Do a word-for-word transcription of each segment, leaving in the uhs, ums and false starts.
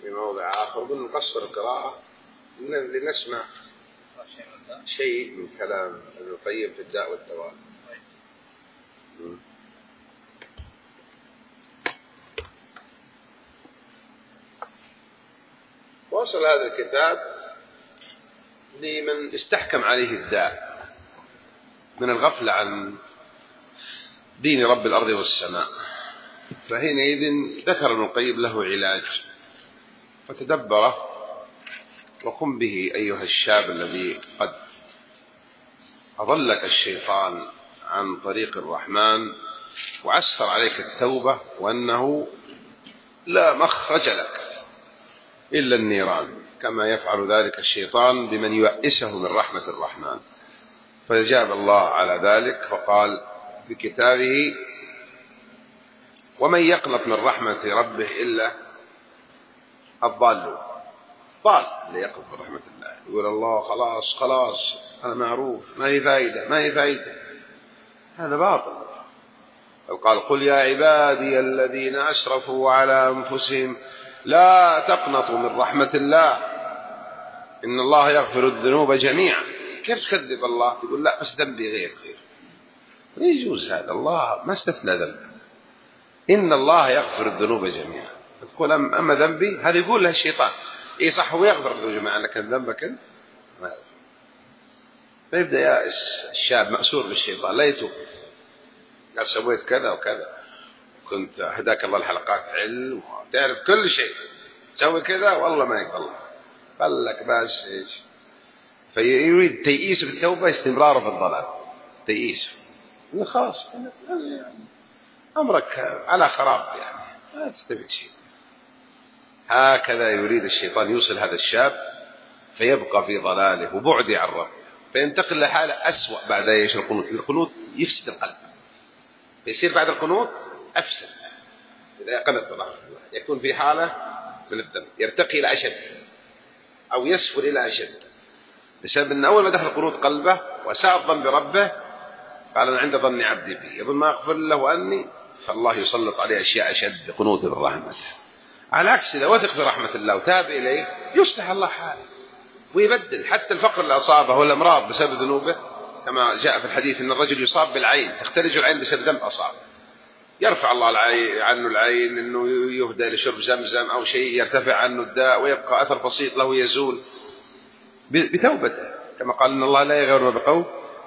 في موضع آخر قلنا نقصر القراءة لنسمع شيء من كلام ابن القيم في الداء والدواء. وصل هذا الكتاب لمن استحكم عليه الداء من الغفلة عن دين رب الأرض والسماء، فحينئذ ذكر ابن القيم له علاج فتدبره وقم به أيها الشاب الذي قد أضلك الشيطان عن طريق الرحمن وعسر عليك التوبة، وأنه لا مخرج لك إلا النيران، كما يفعل ذلك الشيطان بمن يؤسه من رحمة الرحمن. فأجاب الله على ذلك فقال في كتابه: ومن يقنط من رحمة ربه إلا الضال. ضال اللي يقنط من رحمة الله، يقول الله خلاص خلاص أنا معروف، ما هي فائدة ما هي فائدة، هذا باطل. قال: قل يا عبادي الذين أسرفوا على أنفسهم لا تقنطوا من رحمة الله إن الله يغفر الذنوب جميعا. كيف تكذب الله؟ تقول لا بس ذنبي غير خير، لا يجوز هذا، الله ما استثنى ذنب، إن الله يغفر الذنوب جميعا. تقول أما ذنبي، هذا يقول له الشيطان. إيه صح، هو يغفر الذنوب جميعا لكن ذنبك أنت ما يغفر. فيبدأ يائس الشاب مأسور بالشيطان لا يتوب، قال سويت كذا وكذا، كنت هداك الله الحلقات علم وتعرف كل شيء، سوي كذا والله ما يقبل الله، قال لك بس إيش. فيريد تيئيس بالتوبة استمراره في الضلال، تيئيس خلاص أمرك على خراب يعني ما تستفيد شيء. هكذا يريد الشيطان يوصل هذا الشاب فيبقى في ضلاله وبعده عن ربه، فينتقل لحالة أسوأ بعد ايش القنوط. القنوط يفسد القلب، فيصير بعد القنوط أفسد. إذا قنط الله يكون في حالة من الذنب، يرتقي إلى أشد أو يسفل إلى أشد، بسبب أن أول ما دخل القنوط قلبه وساء الظن بربه قال أنا عند ظن عبدي بي، يظن ما أغفر له أني، فالله يسلط عليه أشياء أشد قنوط الرحمة. على عكس إذا وثق في رحمة الله وتاب إليه يصلح الله حاله ويبدل. حتى الفقر اللي أصابه والأمراض بسبب ذنوبه، كما جاء في الحديث أن الرجل يصاب بالعين تختلج العين بسبب ذنب أصابه، يرفع الله عنه العين أنه يهدى لشرب زمزم أو شيء يرتفع عنه الداء ويبقى أثر بسيط له يزول بتوبته، كما قال إن الله لا يغير ما بقوم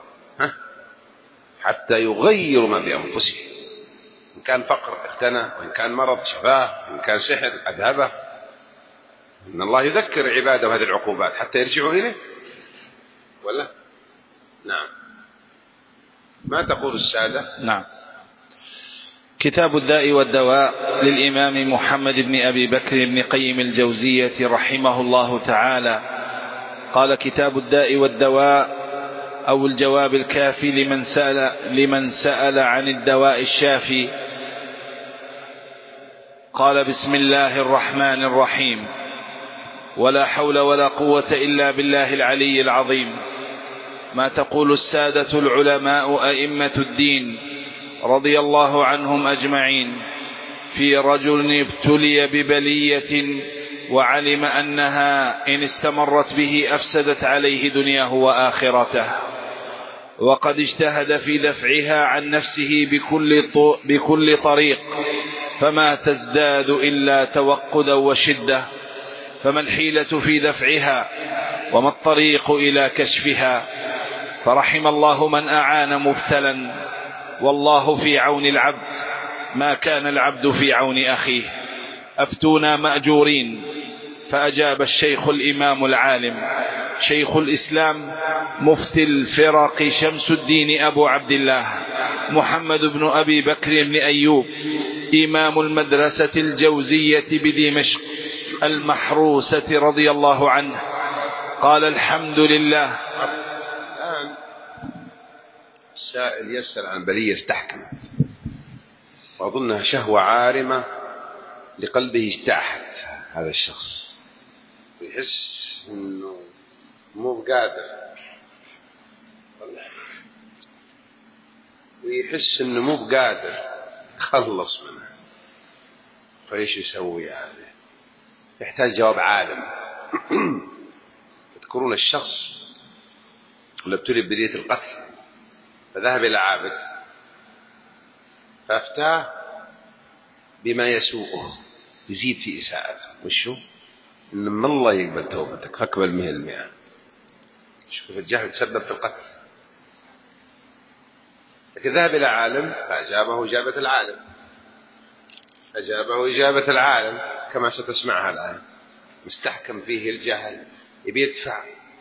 حتى يغيروا ما بأنفسهم. إن كان فقر اختنى، وإن كان مرض شفاه، وإن كان سحر أذهبه. إن الله يذكر عباده هذه العقوبات حتى يرجعوا إليه ولا؟ نعم. ما تقول السادة؟ نعم. كتاب الداء والدواء للإمام محمد بن أبي بكر بن قيم الجوزية رحمه الله تعالى. قال: كتاب الداء والدواء أو الجواب الكافي لمن سأل, لمن سأل عن الدواء الشافي. قال: بسم الله الرحمن الرحيم، ولا حول ولا قوة إلا بالله العلي العظيم. ما تقول السادة العلماء أئمة الدين رضي الله عنهم أجمعين في رجل ابتلي ببلية وعلم أنها إن استمرت به أفسدت عليه دنياه وآخرته، وقد اجتهد في دفعها عن نفسه بكل, بكل طريق، فما تزداد إلا توقدا وشدة. فما الحيلة في دفعها وما الطريق إلى كشفها؟ فرحم الله من أعان مبتلا، والله في عون العبد ما كان العبد في عون أخيه. أفتونا مأجورين. فأجاب الشيخ الإمام العالم شيخ الإسلام مفتي الفرق شمس الدين أبو عبد الله محمد بن أبي بكر بن أيوب إمام المدرسة الجوزية بدمشق المحروسة رضي الله عنه. قال: الحمد لله. الآن السائل يسأل عن بلية استحكمت وأظنها شهوة عارمة لقلبه اجتاحت هذا الشخص، يحس إنه مو بقادر ويحس إنه مو بقادر يخلص منها، فإيش يسوي يعني؟ يحتاج جواب عالم. تذكرون الشخص اللي ابتلي ببلية القتل فذهب إلى عابد فأفتاه بما يسوءه يزيد في إساءته. وشو؟ إن الله يقبل توبتك فاقبل مئة المئة. شوف الجهل تسبب في القتل. لكن ذهب إلى عالم فأجابه إجابة العالم، أجابه إجابة العالم كما ستسمعها الآن. مستحكم فيه الجهل يبي يدفع،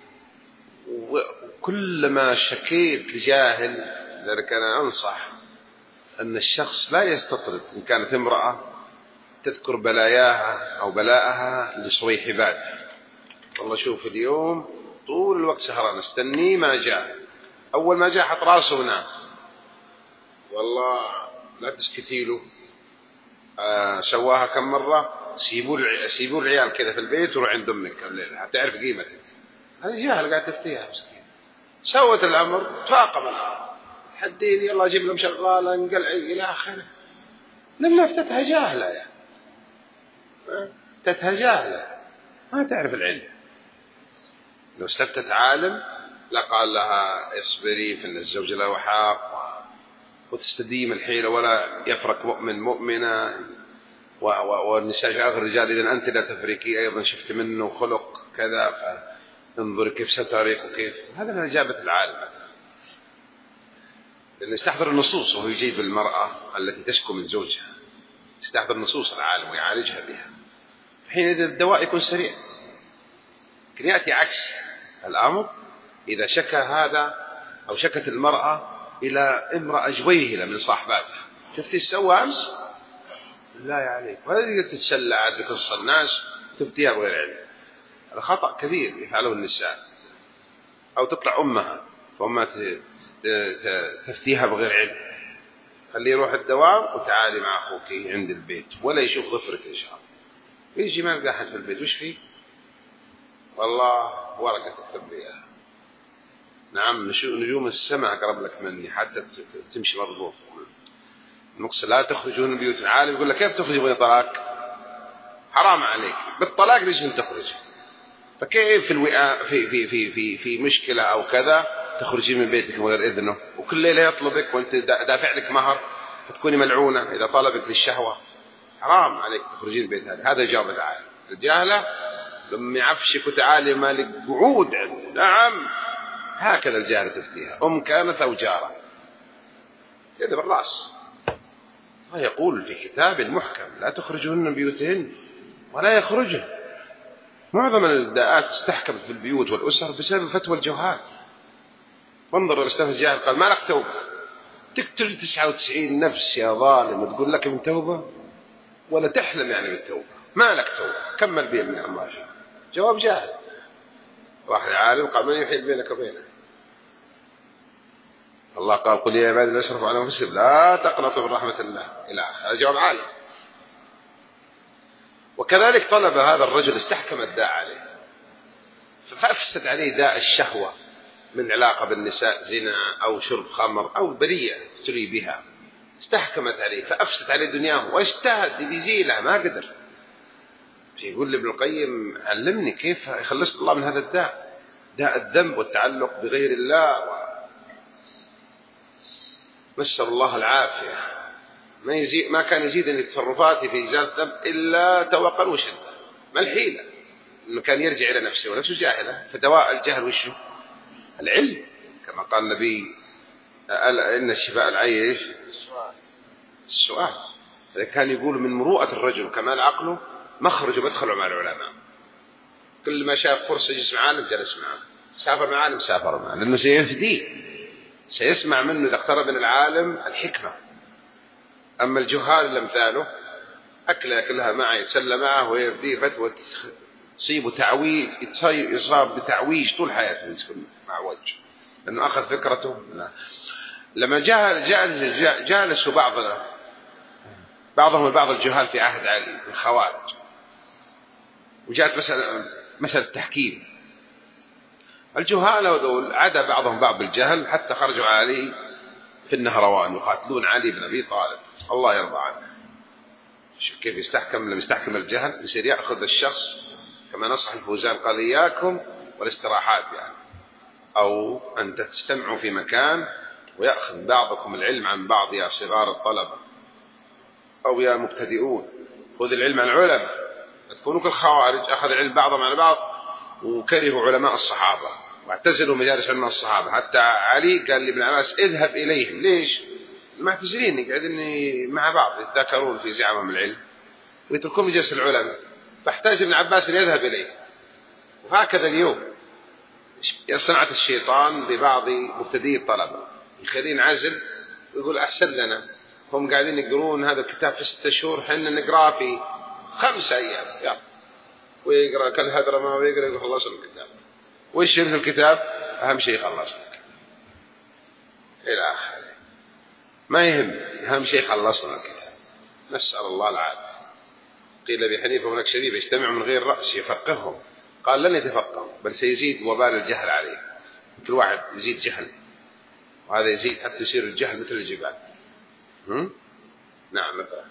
وكلما شكيت لجاهل لذلك أنا أنصح أن الشخص لا يستطرد. إن كانت امرأة تذكر بلاياها أو بلاءها لصويح بالها، والله شوف اليوم طول الوقت سهران استني ما جاء، أول ما جاء حط راسه ونام، والله لا تسكتي له. آه سواها كم مرة، سيبوا سيبوا العيال كذا في البيت وروح عند أمك الليلة حتى تعرف قيمتك. هذا جاهل قاعد تفتيها مسكين. سوت الأمر تفاقم الأمر، حدين يلا جيب لهم شغالة انقلع إلى آخره. لما افتتها جاهلة يعني، افتتها جاهلة ما تعرف العلم. لو استفتت عالم لقال لها اصبري فإن الزوج له حق وتستديم الحيلة ولا يفرق مؤمن مؤمنة، والنساء أغر الرجال إذن أنت لا تفرقي أيضا شفت منه خلق كذا فانظر كيف ستاريخ وكيف. هذا من إجابة العالم، لأنه يستحضر النصوص وهو يجيب المرأة التي تشكو من زوجها، يستحضر نصوص العالم ويعالجها بها. حينئذ الدواء يكون سريع. لكن يأتي عكس الأمر إذا شكى هذا أو شكت المرأة إلى امرأة جويهلة من صاحباتها، شفتي السوى أمس لا عليك، وهذه تتسلى عاد بقص الناس تفتيها بغير علم. هذا خطأ كبير يفعله النساء. أو تطلع أمها فأمها تفتيها بغير علم. خليه يروح الدوام وتعالي مع أخوك عند البيت ولا يشوف ظفرك إن شاء الله. يجي ما يلقى أحد في البيت، وش فيه؟ والله ورقة تكتب بيها. نعم نجوم السماء أقرب لك مني حتى تمشي مضبوط. نقص لا تخرجون من بيوت العالم. يقول لك كيف تخرج بين طلاق؟ حرام عليك بالطلاق ليش أنت تخرج؟ فكيف في الوئاء في في في في في مشكلة أو كذا تخرجين من بيتك من غير إذنه، وكل ليلة يطلبك وأنت دافع لك مهر فتكوني ملعونة إذا طلبك للشهوة. حرام عليك تخرجين بيت هذا. هذا جواب العالم. الجاهلة لما يعفشك وتعالي مالك قعود عنده. نعم هكذا الجاهلة تفتيها، أم كانت أو جارة كذا بالرأس. ويقول في كتاب محكم لا تخرجون من بيوتهن ولا يخرجن. معظم الداءات استحكمت في البيوت والأسر بسبب فتوى الجهال. وانظر الاستاذ الجاهل قال ما لك توبة، تقتل تسعة وتسعين نفس يا ظالم تقول لك من توبة ولا تحلم يعني بالتوبة. ما لك توبة كمل بيه من الماشي. جواب جاهل. راح العالم قال من يحيل بينك وبينه؟ الله قال قل يا عبادي لا تسرفوا على انفسكم لا تقنطوا من رحمة الله إلى آخره. هذا جواب عالم. وكذلك طلب هذا الرجل استحكم الداء عليه فأفسد عليه داء الشهوة من علاقة بالنساء زنا أو شرب خمر أو برية تري بها، استحكمت عليه فأفسد عليه دنياه واجتهد بيزيلها ما قدر. يقول لابن القيم علمني كيف يخلص الله من هذا الداء، داء الذنب والتعلق بغير الله و... نسأل الله العافية. ما, يزيد ما كان يزيدني تصرفاتي في إزالة الذنب إلا توقل وشدة. ما الحيلة؟ إنه كان يرجع إلى نفسه ونفسه جاهلة. فدواء الجهل وشه؟ العلم. كما قال النبي إن الشفاء العيش السؤال. كان يقول من مروءة الرجل كمال عقله مخرج ومدخله مع العلماء. كل ما شاف فرصة يجلس مع عالم جلس معه، سافر مع عالم سافر معه، لأنه سيفديه، سيسمع منه إذا اقترب من العالم الحكمة. أما الجهال الأمثاله أكله كلها معه يتسلى معه ويفديه فتوى تصيب تعويج، يصاب بتعويج طول حياته يسكن مع وجه لأنه أخذ فكرته. لا. لما جاء جاء جالسوا بعضنا بعضهم البعض الجهال في عهد علي الخوارج، وجاءت مسألة مسألة التحكيم. الجهال هذول عدا بعضهم بعض بالجهل حتى خرجوا علي في النهروان يقاتلون علي بن أبي طالب الله يرضى عنه. كيف يستحكم؟ لم يستحكم الجهل يصير يأخذ الشخص كما نصح الفوزان قال إياكم والاستراحات، يعني أو أن تجتمعوا في مكان ويأخذ بعضكم العلم عن بعض يا صغار الطلبة أو يا مبتدئون، خذ العلم عن العلماء، لا تكونوا كالخوارج أخذ العلم بعضهم عن بعض وكرهوا علماء الصحابة واعتزلوا مجالس علماء الصحابة. حتى علي قال لابن عباس اذهب إليهم. ليش؟ المعتزلين قاعدين مع بعض يتذاكرون في زعمهم العلم ويتركون مجلس العلماء، فاحتاج ابن عباس أن يذهب إليه. وهكذا اليوم صنعة الشيطان ببعض مبتدئي الطلبة يخلين عزل ويقول أحسن لنا، هم قاعدين يقرون هذا الكتاب في ستة شهور حنا نقرأ في خمسة أيام، يلا ويقرأ كالهدرة ما ويقرأ يقول خلص الكتاب. وإيش في الكتاب؟ أهم شيء خلص إلى آخره، ما يهم، أهم شيء خلصنا الكتاب. نسأل الله العافية. قيل أبي حنيفة هناك شبيب يجتمع من غير رأس يفقههم، قال لن يتفقهوا بل سيزيد وبال الجهل عليه. كل واحد يزيد جهل وهذا يزيد حتى يصير الجهل مثل الجبال. هم؟ نعم مثلا.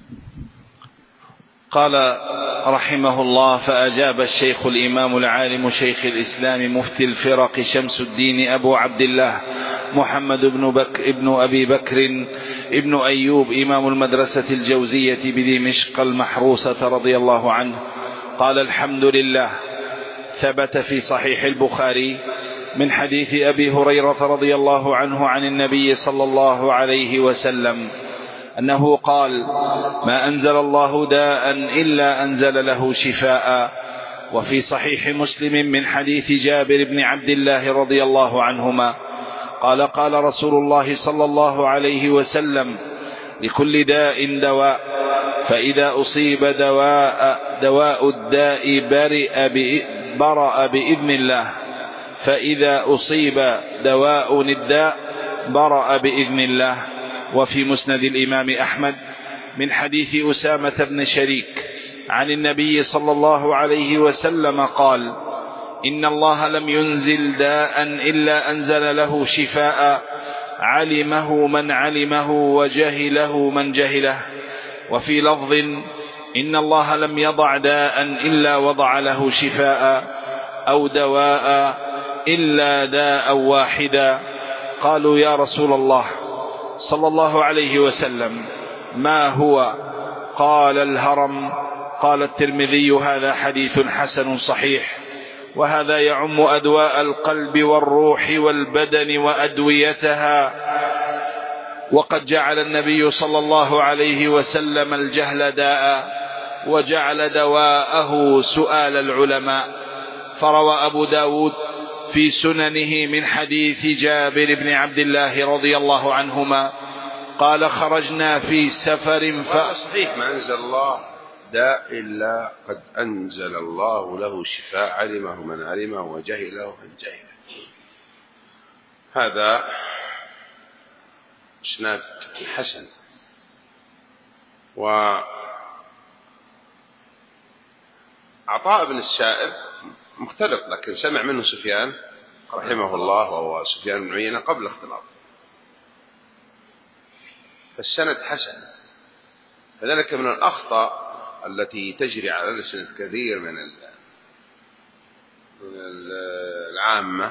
قال رحمه الله: فأجاب الشيخ الإمام العالم شيخ الإسلام مفتي الفرق شمس الدين أبو عبد الله محمد بن, بك ابن أبي بكر ابن أيوب إمام المدرسة الجوزية بدمشق المحروسة رضي الله عنه قال: الحمد لله، ثبت في صحيح البخاري من حديث أبي هريرة رضي الله عنه عن النبي صلى الله عليه وسلم أنه قال: ما أنزل الله داء إلا أنزل له شفاء. وفي صحيح مسلم من حديث جابر بن عبد الله رضي الله عنهما قال: قال رسول الله صلى الله عليه وسلم: لكل داء دواء، فإذا أصيب دواء, دواء الداء برئ برأ بإذن الله، فإذا أصيب دواء الداء برأ بإذن الله. وفي مسند الإمام أحمد من حديث أسامة بن شريك عن النبي صلى الله عليه وسلم قال: إن الله لم ينزل داء إلا أنزل له شفاء، علمه من علمه وجهله من جهله. وفي لفظ: إن الله لم يضع داء إلا وضع له شفاء، أو دواء إلا داء واحدا. قالوا: يا رسول الله صلى الله عليه وسلم ما هو؟ قال: الهرم. قال الترمذي: هذا حديث حسن صحيح. وهذا يعم أدواء القلب والروح والبدن وأدويتها. وقد جعل النبي صلى الله عليه وسلم الجهل داء، وجعل دواءه سؤال العلماء. فروى أبو داود في سننه من حديث جابر بن عبد الله رضي الله عنهما قال: خرجنا في سفر فصحيح ما أنزل الله داء إلا قد أنزل الله له شفاء، علمه من علمه وجهله من جهله. هذا إسناد حسن. وعطاء بن السائب مختلط، لكن سمع منه سفيان رحمه الله وهو سفيان بن عيينة قبل اختلاط، فالسند حسن. فذلك من الأخطاء التي تجري على لسان كثير من العامة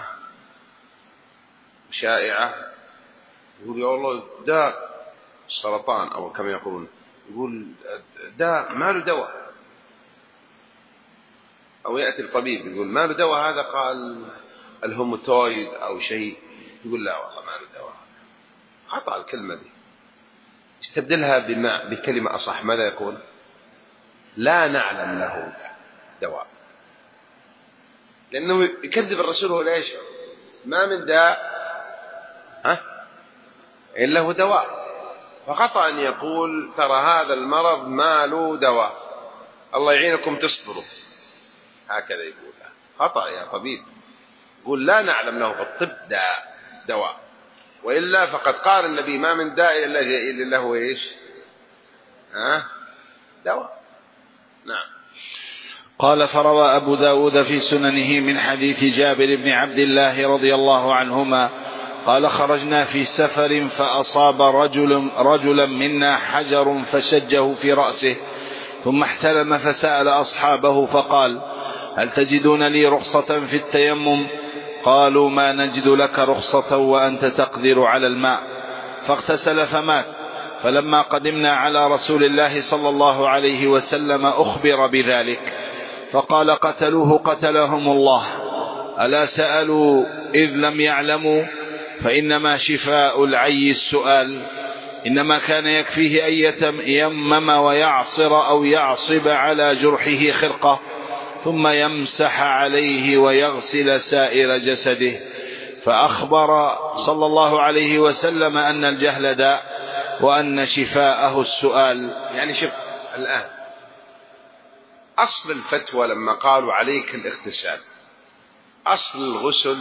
شائعة، يقول: يا الله داء السرطان أو كما يقولون، يقول داء ما له دواء، أو يأتي الطبيب يقول ما له دواء، هذا قال الهوماتويد أو شيء، يقول لا والله ما له دواء. خطأ الكلمة دي، استبدلها بما بكلمة أصح. ماذا يقول؟ لا نعلم له دواء، لأنه يكذب الرسول. هو ليش ما من داء ها إلا هو دواء، فخطأ أن يقول ترى هذا المرض ما له دواء، الله يعينكم تصبروا، هكذا يقول. خطأ يا طبيب. يقول لا نعلم له في الطب داء دواء، وإلا فقد قال النبي ما من داء إلا له إيش؟ ها دواء. نعم. قال: فروى أبو داود في سننه من حديث جابر بن عبد الله رضي الله عنهما قال خرجنا في سفر فأصاب رجل رجلا منا حجر فشجه في رأسه ثم احتلم فسأل أصحابه فقال هل تجدون لي رخصة في التيمم؟ قالوا ما نجد لك رخصة وأنت تقدر على الماء. فاغتسل فمات. فلما قدمنا على رسول الله صلى الله عليه وسلم أخبر بذلك فقال قتلوه قتلهم الله، ألا سألوا إذ لم يعلموا؟ فإنما شفاء العي السؤال، إنما كان يكفيه أن يتيمم ويعصر أو يعصب على جرحه خرقة ثم يمسح عليه ويغسل سائر جسده. فأخبر صلى الله عليه وسلم أن الجهل داء وأن شفاءه السؤال. يعني شوف الآن أصل الفتوى لما قالوا عليك الاغتسال، أصل الغسل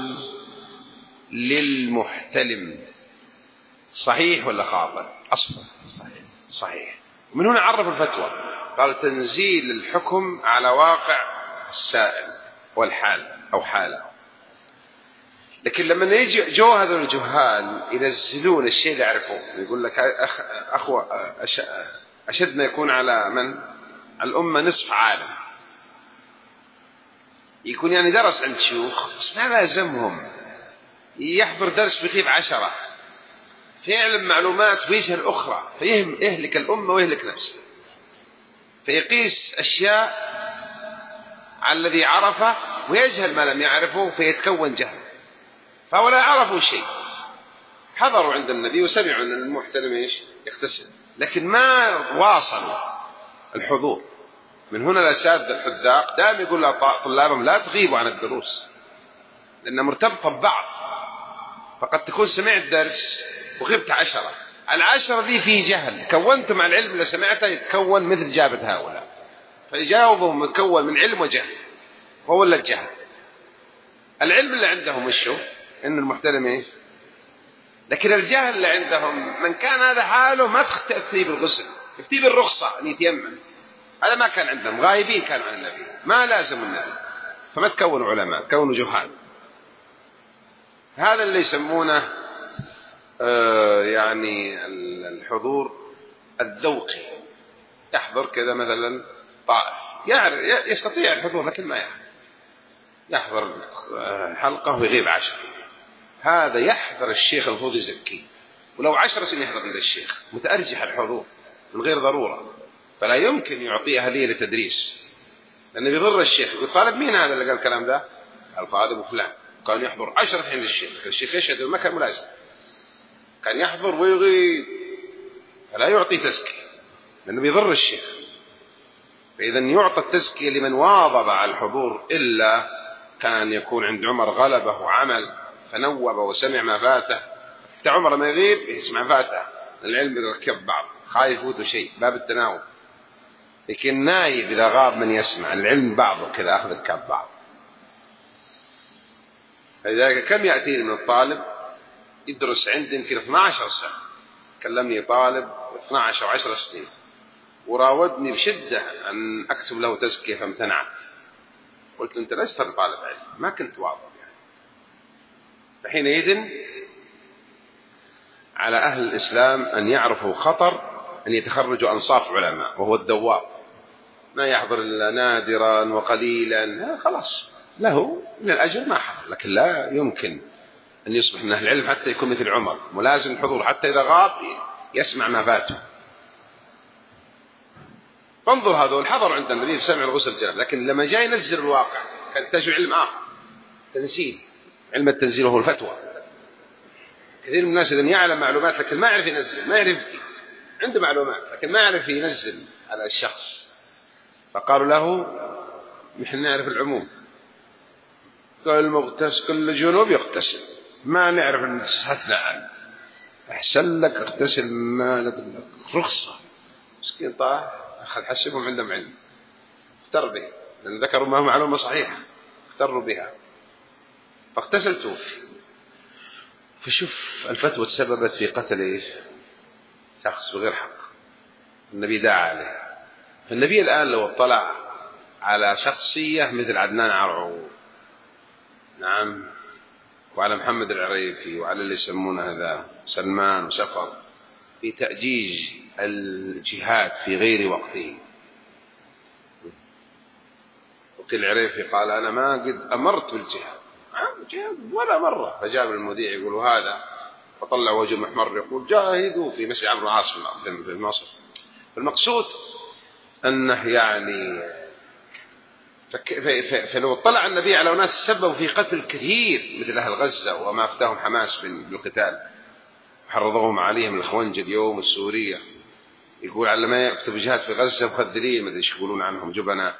للمحتلم صحيح ولا خاطئ؟ أصل صحيح صحيح. ومن هنا عرف الفتوى قال تنزيل الحكم على واقع السائل والحال أو حاله. لكن لما يجي جو هذول الجهال ينزلون الشيء اللي يعرفوه، يقول لك أخ أخوة أشدنا يكون على من الأمة نصف عالم، يكون يعني درس عند شيوخ بس ما لازمهم، يحضر درس بيغيب عشرة، فيعلم معلومات ويجهل أخرى، فيهم يهلك الأمة ويهلك نفسه، فيقيس أشياء على الذي عرفه ويجهل ما لم يعرفه فيتكون جهل. فهو لا يعرفوا شيء، حضروا عند النبي وسمعوا أن المحتلم إيش يغتسل، لكن ما واصلوا الحضور. من هنا الأساتذة الحذاق دائما يقول لطلابهم لا تغيبوا عن الدروس لأنها مرتبطة ببعض، فقد تكون سمعت درس وغبت عشرة، العشرة دي فيه جهل كونت مع العلم اللي سمعته يتكون مثل جابة هؤلاء، فيجاوبهم يتكون من علم وجهل، وهو اللي الجهل. العلم اللي عندهم وشو إن المحتلم إيش، لكن الجهل اللي عندهم من كان هذا حاله ما تفتي بالغسل، يفتي بالرخصة أن يتيمم، هذا ما كان عندهم، غايبين كانوا عن النبي، ما لازم النبي، فما تكونوا علماء، تكونوا جهال. هذا اللي يسمونه آه يعني الحضور الذوقي، يحضر كذا مثلا طائف يعرف يستطيع الحضور لكن ما يحضر، يحضر حلقة ويغيب عشر، هذا يحضر الشيخ المفروض يزكيه، ولو عشر سنين يحضر عند الشيخ متأرجح الحضور من غير ضرورة، فلا يمكن يعطيه أهلية لتدريس لأنه بيضر الشيخ. يقول طالب مين هذا اللي قال الكلام ده؟ قال طالب فلان، كان يحضر عشرة عند الشيخ، الشيخ يشهد ما كان ملازم، كان يحضر ويغيب، فلا يعطي تزكية لأنه بيضر الشيخ. فإذا يعطى التزكية لمن واظب على الحضور، إلا كان يكون عند عمر غلبه وعمل فنوب وسمع ما فاته، حتى عمر ما يغيب يسمع فاته، العلم يركب بعض، خايف يفوته شيء باب التناوب. لكن نايب إذا غاب من يسمع العلم بعضه كذا أخذ الكاب بعض. فلذلك كم يأتيني من الطالب يدرس عندي يمكن اثنتي عشرة سنة، كلمني طالب اثنتي عشرة أو عشر سنين وراودني بشدة أن أكتب له تزكية فامتنعت، قلت له أنت لست طالب علم، ما كنت واضح يعني. فحينئذ على أهل الإسلام أن يعرفوا خطر أن يتخرجوا أنصاف علماء وهو الدواب، ما يحضر إلا نادرا وقليلا، خلاص له من الأجر ما حضر، لكن لا يمكن أن يصبح من أهل العلم حتى يكون مثل عمر ملازم الحضور، حتى إذا غاب يسمع ما فاته. فانظر هذول حضروا عند النبي بسمع الغسل جاب، لكن لما جاء ينزل الواقع كان يحتاج علم آخر، تنزيل، علم التنزيل وهو الفتوى. كثير من الناس إذا يعلم معلومات لكن ما يعرف ينزل، ما يعرف عنده معلومات لكن ما يعرف ينزل على الشخص، فقالوا له نحن نعرف العموم، قال المغتسل كل جنوب يغتسل، ما نعرف أن تحثنا أنت، أحسن لك اغتسل ما لك رخصة. مسكين طاح أخذ حسبهم عندهم علم، اختر به لأن ذكروا ما هو معلومة صحيحة اختروا بها، فاغتسل توفي. فشوف الفتوى تسببت في قتل إيش شخص بغير حق، النبي دعا عليه. فالنبي الآن لو اطلع على شخصية مثل عدنان عرعور، نعم وعلى محمد العريفي وعلى اللي يسمونه هذا سلمان وسفر في تأجيج الجهاد في غير وقته. وقيل العريفي قال أنا ما قد أمرت بالجهاد ولا مرة، فجاب المذيع يقول هذا، فطلع وجه محمر يقول جاهدوا في مسجد عمرو العاص في مصر. فالمقصود أنه يعني فلو طلع النبي على ناس سببوا في قتل كثير مثل أهل غزة وما أفداهم حماس بالقتال حرضوهم عليهم الخونج اليوم السورية، يقول على ما يكتب جهاد في غزة مخدرين، ما ادري ايش يقولون عنهم، جبناء.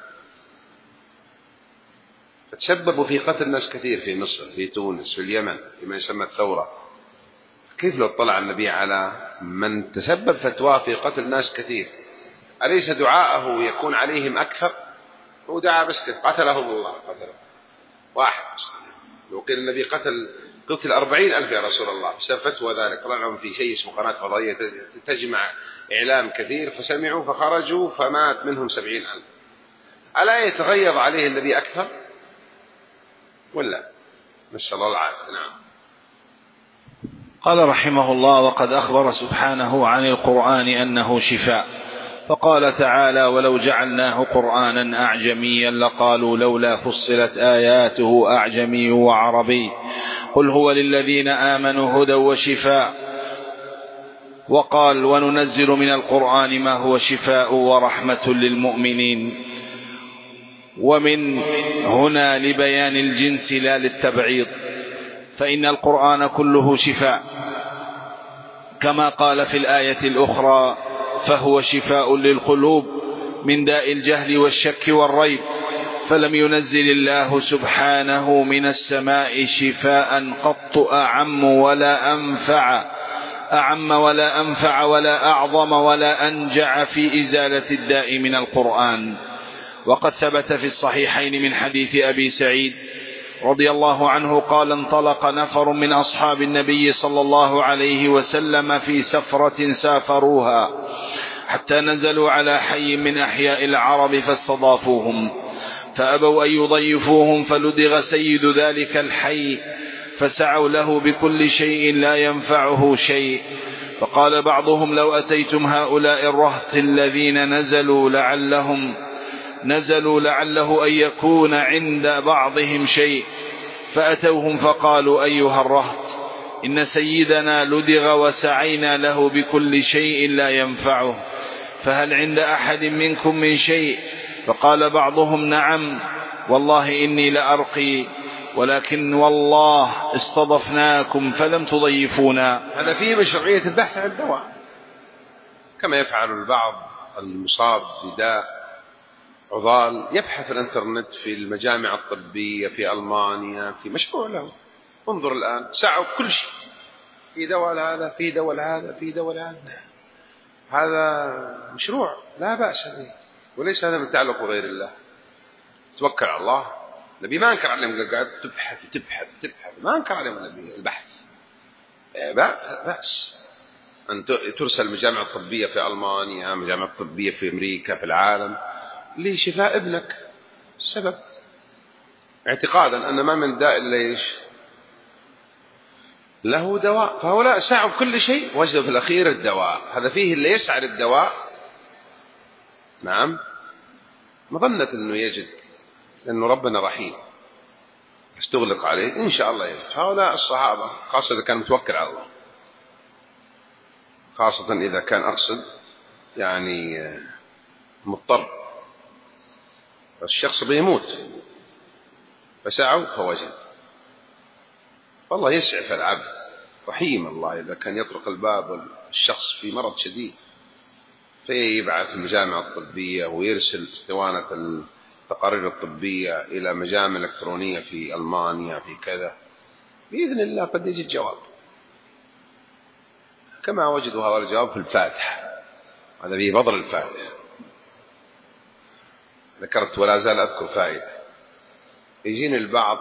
فتسببوا في قتل ناس كثير في مصر، في تونس، في اليمن، فيما يسمى الثورة. كيف لو طلع النبي على من تسبب فتواه في قتل ناس كثير؟ أليس دعاءه يكون عليهم أكثر؟ هو دعا بس قتلهم الله، قتله واحد بس. لو قيل النبي قتل قتل أربعين ألف يا رسول الله بسبب فتوى ذلك، طلع لهم في شيء اسمه قناة فضائية تجمع إعلام كثير فسمعوا فخرجوا فمات منهم سبعين ألف. ألا يتغيظ عليه النبي أكثر ولا؟ نسأل الله العافية. نعم. قال رحمه الله: وقد أخبر سبحانه عن القرآن أنه شفاء، فقال تعالى: ولو جعلناه قرآنا أعجميا لقالوا لولا فصلت آياته أعجمي وعربي قل هو للذين آمنوا هدى وشفاء. وقال: وننزل من القرآن ما هو شفاء ورحمة للمؤمنين. ومن هنا لبيان الجنس لا للتبعيض، فإن القرآن كله شفاء، كما قال في الآية الأخرى: فهو شفاء للقلوب من داء الجهل والشك والريب. فلم ينزل الله سبحانه من السماء شفاء قط أعم ولا أنفع أعم ولا أنفع ولا أعظم ولا أنجع في إزالة الداء من القرآن. وقد ثبت في الصحيحين من حديث أبي سعيد رضي الله عنه قال: انطلق نفر من أصحاب النبي صلى الله عليه وسلم في سفرة سافروها حتى نزلوا على حي من أحياء العرب فاستضافوهم، فأبوا أن يضيفوهم، فلدغ سيد ذلك الحي، فسعوا له بكل شيء لا ينفعه شيء. فقال بعضهم: لو أتيتم هؤلاء الرهط الذين نزلوا لعلهم نزلوا لعله أن يكون عند بعضهم شيء. فأتوهم فقالوا: أيها الرهط، إن سيدنا لدغ وسعينا له بكل شيء لا ينفعه، فهل عند أحد منكم من شيء؟ فقال بعضهم: نعم والله إني لأرقي، ولكن والله استضفناكم فلم تضيفونا. هذا فيه مشروعية البحث عن الدواء، كما يفعل البعض المصاب بداء عضال يبحث الانترنت في المجامع الطبية في ألمانيا، في مشروع له. انظر الآن سعوا كل شيء، في دواء هذا، في دواء هذا، في دواء هذا. هذا مشروع لا بأس به، وليس هذا من تعلق غير الله. توكل على الله. النبي ما انكر عليهم، قاعد تبحث تبحث تبحث، ما انكر عليهم النبي البحث. بأس أن ترسل المجامع الطبية في ألمانيا، مجامع الطبية في أمريكا، في العالم، لشفاء ابنك. السبب اعتقادا أن ما من داء إلا إيش له دواء. فهؤلاء سعوا كل شيء وجدوا في الأخير الدواء. هذا فيه اللي يسعى للدواء، نعم، مظنة أنه يجد، لأنه ربنا رحيم استغلق عليه إن شاء الله يجد. هؤلاء الصحابة خاصة إذا كان متوكل على الله، خاصة إذا كان أقصد يعني مضطر، الشخص بيموت فسعوا فوجد. والله يسعف العبد، رحيم الله إذا كان يطرق الباب الشخص في مرض شديد فيبعث المجامع الطبية ويرسل اسطوانة التقارير الطبية إلى مجامع إلكترونية في ألمانيا في كذا، بإذن الله قد يجد جواب، كما وجدوا هذا الجواب في الفاتحة. هذا في فضل الفاتحة. ذكرت ولا زال أذكر فائدة. يجيني البعض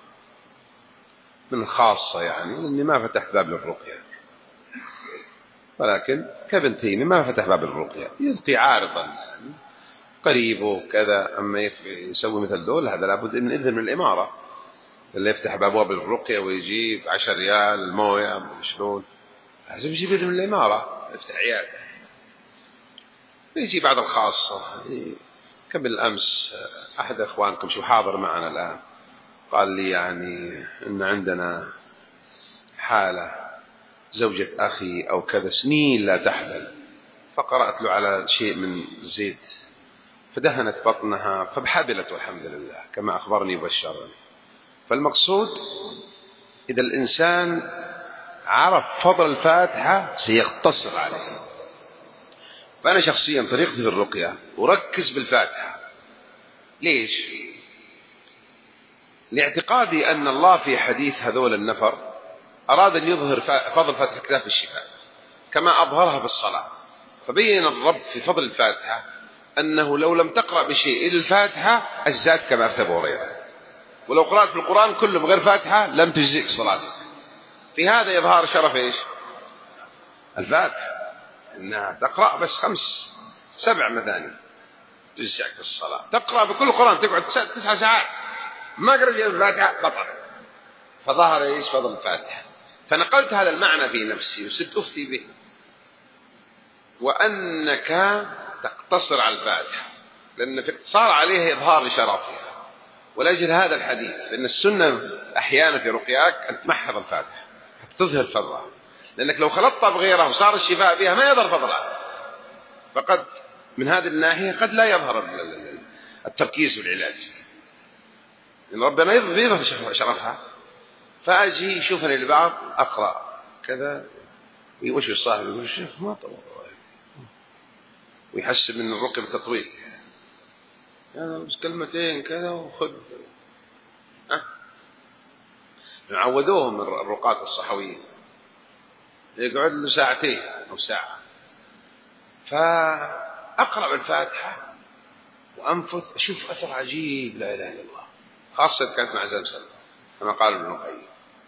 من خاصة يعني إني ما فتحت باب للرقية، ولكن كابن تيمي ما فتح باب الرقية، يلقي عارضا يعني قريبه كذا، أما يسوي مثل دول هذا لابد من إذن من الإمارة. اللي يفتح بأبواب الرقية ويجيب عشر ريال الموية شلون، لازم يجيب من الإمارة يفتح عيادة. يجي بعض الخاصة. قبل الأمس أحد أخوانكم شو حاضر معنا الآن قال لي يعني إن عندنا حالة زوجة أخي أو كذا سنين لا تحمل، فقرأت له على شيء من زيت فدهنت بطنها فبحبلت والحمد لله كما أخبرني وبشرني. فالمقصود إذا الإنسان عرف فضل الفاتحة سيقتصر عليه. فأنا شخصيا طريقتي في الرقية أركز بالفاتحة. ليش؟ لاعتقادي أن الله في حديث هذول النفر أراد أن يظهر فضل فتح الكتاب في الشفاء كما أظهرها في الصلاة. فبين الرب في فضل الفاتحة أنه لو لم تقرأ بشيء إلا الفاتحة أجزات كما أفتى أبو هريرة، ولو قرأت في القرآن كله من غير فاتحة لم تجزئك صلاتك. في هذا يظهر شرف إيش؟ الفاتحة، إنها تقرأ بس خمس سبع مثاني تجزئك في الصلاة. تقرأ بكل القرآن تقعد تسع ساعات ما قرأت الفاتحة بطل. فظهر إيش؟ فضل الفاتحة. فنقلت هذا المعنى في نفسي وصرت أفتي به، وأنك تقتصر على الفاتحة لأن في اقتصار عليها إظهار لشرفها. ولأجل هذا الحديث لأن السنة أحيانا في رقياك أن تمحض الفاتحة حتى تظهر فضلها، لأنك لو خلطت بغيرها وصار الشفاء بها ما يظهر فضلها. فقد من هذه الناحية قد لا يظهر التركيز بالعلاج، لأن ربنا يظهر شرفها. فأجي يشوفني البعض أقرأ كذا ويوش الصاحب يقول الشيخ ما طول ويحسب من الرقي بالتطويل يعني بس كلمتين كذا وخذ. أه؟ نعودوهم الرقاة الصحويين يقعد له ساعتين أو ساعة. فأقرأ الفاتحة وأنفث أشوف أثر عجيب لا إله إلا الله، خاصة كانت مع زمزم كما قال ابن القيم.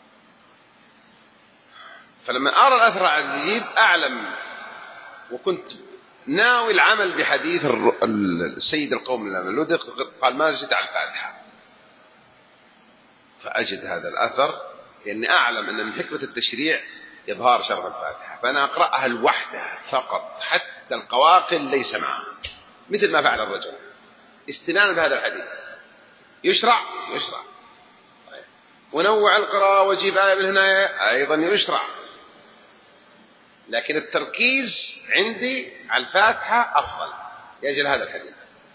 فلما أرى الأثر العجيب أعلم، وكنت ناوي العمل بحديث السيد القوم اللودق قال ما زدت على الفاتحة، فأجد هذا الأثر لأني أعلم أن من حكمة التشريع إظهار شرف الفاتحة. فأنا أقرأها لوحدها فقط حتى القواقل ليس معها، مثل ما فعل الرجل استنانا بهذا الحديث. يشرع يشرع ونوع القراءة وجيب آية من هنا أيضا يشرع، لكن التركيز عندي على الفاتحة أفضل يجل هذا الحديث.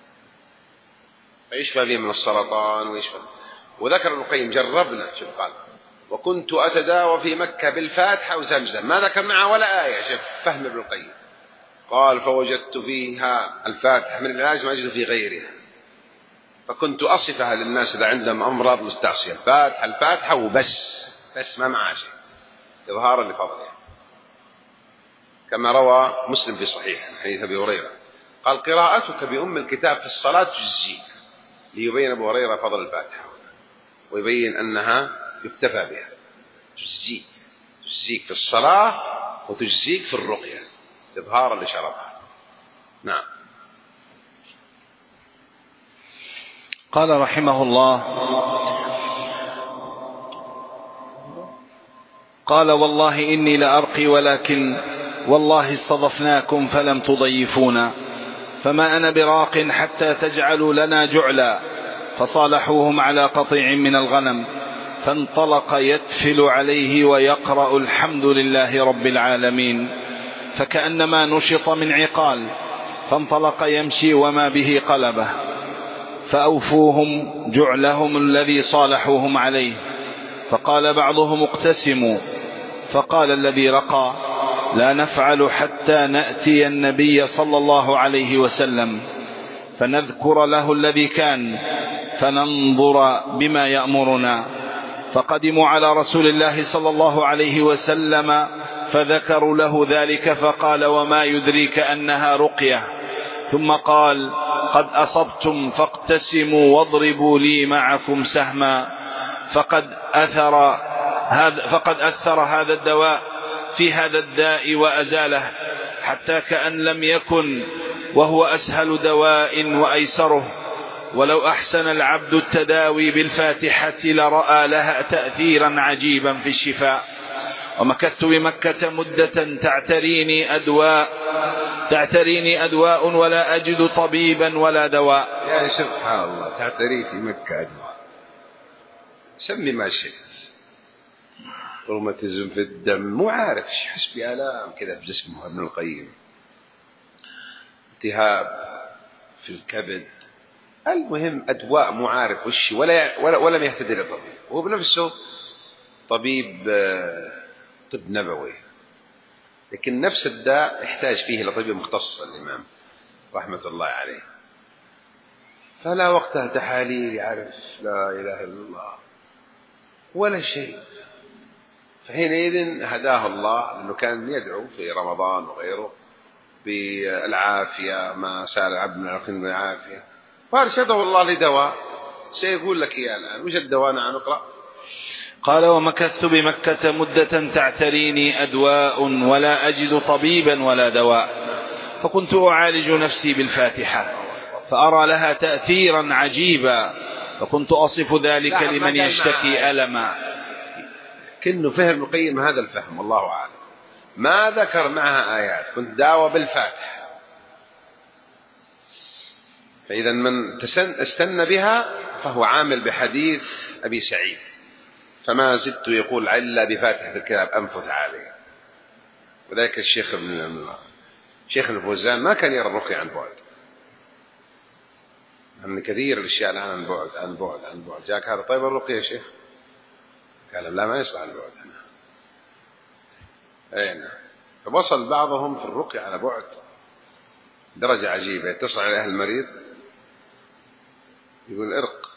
فيشفى به من السرطان ويشفى. وذكر ابن القيم جربنا شوف قال وكنت أتداوى في مكة بالفاتحة وزمزم، ما ذكر معها ولا آية. شوف فهم ابن القيم قال فوجدت فيها الفاتحة من العلاج ما أجد في غيرها، فكنت أصفها للناس إذا عندهم أمراض مستعصية الفاتحة الفاتحة وبس بس ما معها شيء إظهارا لفضلها. كما روى مسلم في صحيح حديث أبي هريرة قال قراءتك بأم الكتاب في الصلاة تجزيك، ليبين أبو هريرة فضل الفاتحة ويبين أنها يكتفى بها. تجزيك تجزيك في الصلاة وتجزيك في الرقية إظهارا لشرفها. نعم. قال رحمه الله قال والله إني لأرقي ولكن والله استضفناكم فلم تضيفونا، فما أنا براق حتى تجعلوا لنا جعلا. فصالحوهم على قطيع من الغنم، فانطلق يتفل عليه ويقرأ الحمد لله رب العالمين، فكأنما نشط من عقال، فانطلق يمشي وما به قلبه. فأوفوهم جعلهم الذي صالحوهم عليه. فقال بعضهم اقتسموا، فقال الذي رقى لا نفعل حتى نأتي النبي صلى الله عليه وسلم فنذكر له الذي كان فننظر بما يأمرنا. فقدموا على رسول الله صلى الله عليه وسلم فذكروا له ذلك، فقال وما يدريك أنها رقية؟ ثم قال قد أصبتم فاقتسموا واضربوا لي معكم سهما. فقد أثر هذا, فقد أثر هذا الدواء في هذا الداء وأزاله، حتى كأن لم يكن، وهو أسهل دواء وأيسره. ولو أحسن العبد التداوي بالفاتحة لرأى لها تأثيرا عجيبا في الشفاء. ومكثت بمكة مدة تعتريني أدواء تعتريني أدواء ولا أجد طبيبا ولا دواء. يا سبحان الله، تعتري في مكة أدواء، سمي ما شئت، روماتيزم في الدم، مو عارف، يحس بآلام كذا في جسمه ابن القيم، التهاب في الكبد، المهم أدواء مو عارف وش، ولا ولا ولم يهتدي لطبيب، هو بنفسه طبيب طب نبوي، لكن نفس الداء يحتاج فيه لطبيب مختص الإمام رحمة الله عليه، فلا وقته تحاليل يعرف لا إله إلا الله ولا شيء. فحينئذ هداه الله، لأنه كان يدعو في رمضان وغيره بالعافية، ما سأل العبد من العقل بالعافية، فارشده الله لدواء سيقول لك إياه الآن. وش الدواء؟ نعم نقرأ. قال: ومكثت بمكة مدة تعتريني أدواء ولا أجد طبيبا ولا دواء، فكنت أعالج نفسي بالفاتحة فأرى لها تأثيرا عجيبا، فكنت أصف ذلك لمن يشتكي ألما. كأنه فهم ابن القيم هذا الفهم، والله أعلم، ما ذكر معها آيات، كنت داوى بالفاتحة. فإذا من استنى بها فهو عامل بحديث أبي سعيد، فما زدت يقول إلا بفاتحة الكتاب أنفث عليه. وذلك الشيخ ابن شيخ الفوزان ما كان يرى الرقية عن بعد، أن كثير الأشياء الآن عن بعد عن بعد عن بعد. جاءك هذا طيب الرقية يا شيخ؟ قال لا، ما يصلح عن بعد هنا. أين فوصل بعضهم في الرقية على بعد درجة عجيبة، يتصل على أهل المريض يقول ارق،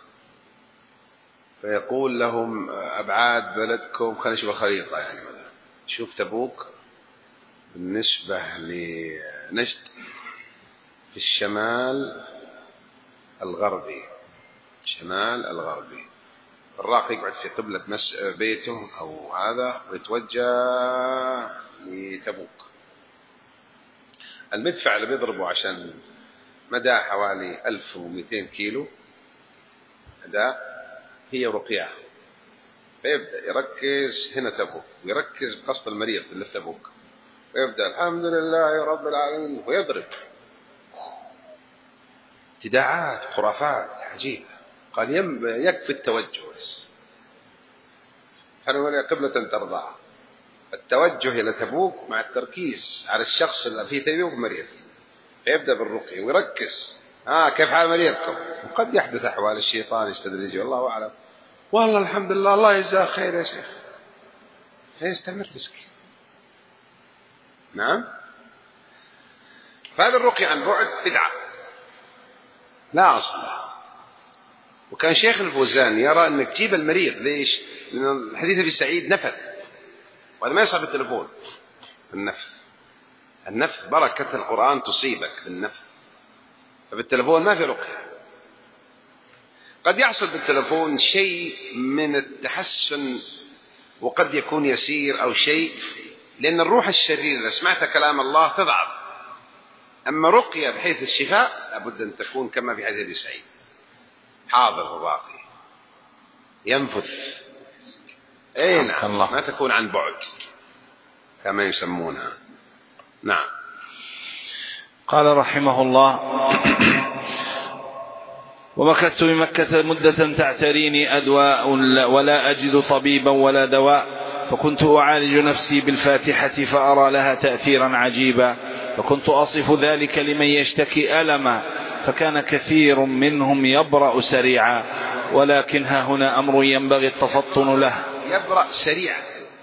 فيقول لهم أبعاد بلدكم، خلينا نشوف الخريطة، يعني مثلا شوف تبوك بالنسبة لنجد في الشمال الغربي، الشمال الغربي، الراقي يقعد في قبلة بيته أو هذا ويتوجه لتبوك. المدفع اللي بيضربه عشان مدى حوالي ألف ومئتين كيلو هذا هي رقية، فيبدأ يركز هنا تبوك، ويركز بقصد المريض اللي في تبوك، ويبدأ الحمد لله يا رب العالمين، ويضرب ابتداعات خرافات عجيبة. قال يكفي التوجه بس، حنولي قبلة ترضاها، التوجه إلى تبوك مع التركيز على الشخص اللي فيه تبوك مريض، فيبدأ بالرقية ويركز آه كيف حال مريضكم. وقد يحدث أحوال الشيطان يستدرجه، والله أعلم، والله الحمد لله الله يجزاه خير يا شيخ، فيستمر مسكين. نعم، فهذا الرقية عن بعد بدعة لا أصل لها. وكان شيخ الفوزان يرى أنك تجيب المريض، ليش؟ لأن الحديث أبي سعيد نفذ، وهذا ما يصعب بالتلفون. النفذ النفذ بركة القرآن تصيبك بالنفذ، فبالتلفون ما في رقية. قد يحصل بالتلفون شيء من التحسن، وقد يكون يسير أو شيء، لأن الروح الشريرة إذا سمعت كلام الله تضعف. أما رقية بحيث الشفاء لابد أن تكون كما في حديث أبي سعيد، حاضر الراقي ينفذ، أي نعم، ما تكون عن بعد كما يسمونها. نعم. قال رحمه الله: ومكثت بمكة مدة تعتريني أدواء ولا أجد طبيبا ولا دواء، فكنت أعالج نفسي بالفاتحة فأرى لها تأثيرا عجيبا، فكنت أصف ذلك لمن يشتكي ألما، فكان كثير منهم يبرأ سريعا، ولكن ها هنا أمر ينبغي التفطن له. يبرأ سريعا،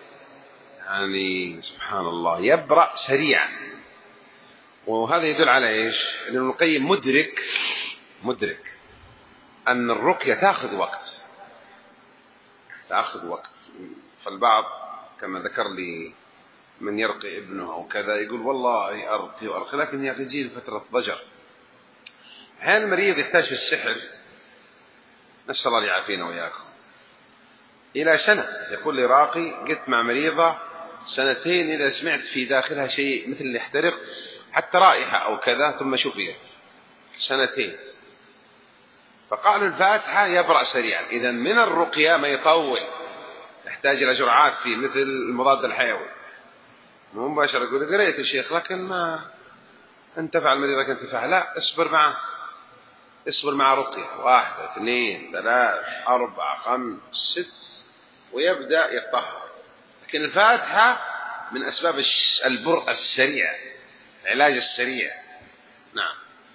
يعني سبحان الله، يبرأ سريعا. وهذا يدل على إيش؟ أن ابن القيم مدرك مدرك أن الرقية تأخذ وقت تأخذ وقت فالبعض كما ذكر لي من يرقي ابنه أو كذا يقول والله أرقي وأرقي، لكن يا أخي تجي فترة ضجر. هل المريض يحتاج في السحر، نسأل الله يعافينا وإياكم، إلى سنة. يقول لي راقي قلت مع مريضة سنتين، إذا سمعت في داخلها شيء مثل يحترق حتى رائحة أو كذا ثم شفيت، سنتين. فقالوا الفاتحة يبرأ سريعا. إذن من الرقية ما يطول، يحتاج إلى جرعات فيه مثل المضاد الحيوي، مو مباشرة يقول قريت يا شيخ لكن ما انتفع المريض لكن انتفع، لا، اصبر معه، اصبر مع رقية واحدة اثنين ثلاث أربعة خمس ست ويبدأ يتطهر. لكن الفاتحة من أسباب البرء السريع، العلاج السريع. نعم.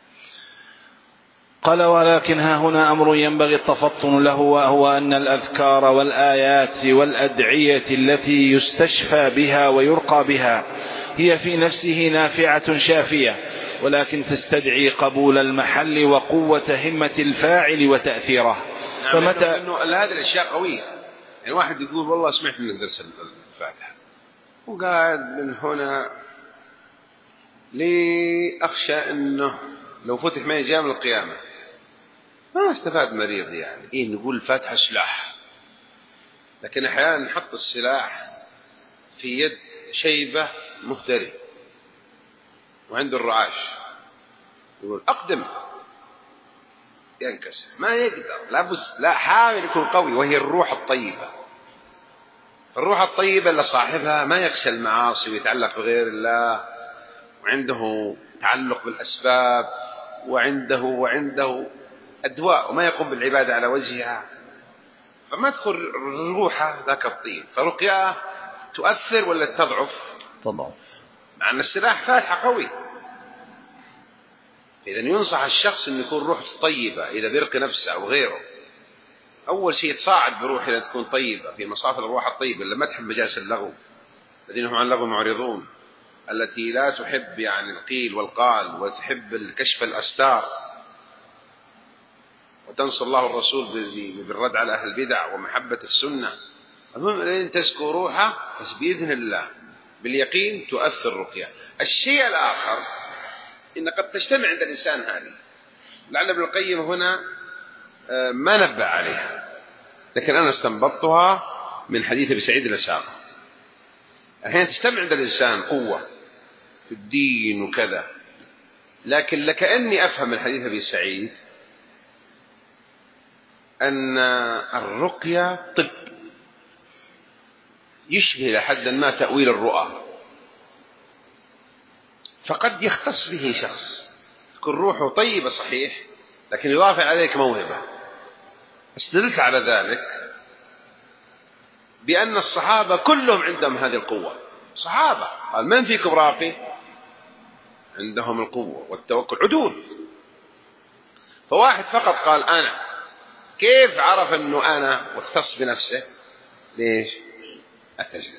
قال ولكن ها هنا أمر ينبغي التفطن له، وهو أن الأذكار والآيات والأدعية التي يستشفى بها ويرقى بها هي في نفسه نافعة شافية، ولكن تستدعي قبول المحل وقوة همة الفاعل وتأثيره. نعم. فمتى أنه هذه الأشياء قوية، يعني واحد يقول والله سمعت منك درس الفاتحة وقاعد من هنا لي أخشى أنه لو فتح معي جامع القيامة ما استفاد مريض. يعني إيه، نقول الفاتحة سلاح، لكن أحيانا نحط السلاح في يد شيبة مفتري وعنده الرعاش، يقول أقدم، ينكسر، ما يقدر، لا بس لا، حاول يكون قوي، وهي الروح الطيبة. الروح الطيبة اللي صاحبها ما يخشى المعاصي ويتعلق بغير الله، وعنده تعلق بالأسباب، وعنده وعنده أدواء، وما يقوم بالعبادة على وجهها، فما تدخل روحه ذاك الطيب. فرقياه تؤثر ولا تضعف؟ تضعف، مع أن السلاح فاتحة قوي. إذا ينصح الشخص أن يكون روح طيبة إذا بيرقي نفسه أو غيره. أول شيء تصاعد بروح إذا تكون طيبة، في مصاف الروح الطيبة اللي ما تحب مجالس اللغو، الذين هم عن اللغو معرضون، التي لا تحب يعني القيل والقال، وتحب كشف الأستار، وتنصر الله الرسول بالرد على أهل البدع ومحبة السنة. المهم أن تزكو روحه، بس بإذن الله باليقين تؤثر رقية. الشيء الآخر إن قد تجتمع عند الإنسان هذه، لعل ابن القيم هنا ما نبه عليها، لكن أنا استنبطتها من حديث أبي سعيد الأساقي. أحيانا تجتمع عند الإنسان قوة في الدين وكذا، لكن لكأني أفهم من حديث أبي سعيد أن الرقية طب يشبه لحد ما تأويل الرؤى، فقد يختص به شخص تكون روحه طيبة صحيح، لكن يضاف عليك موهبة. استدلت على ذلك بأن الصحابة كلهم عندهم هذه القوة. صحابة قال من فيكم راقي؟ عندهم القوة والتوكل عدول. فواحد فقط قال أنا، كيف عرف أنه أنا واختص بنفسه؟ ليش؟ التجربة.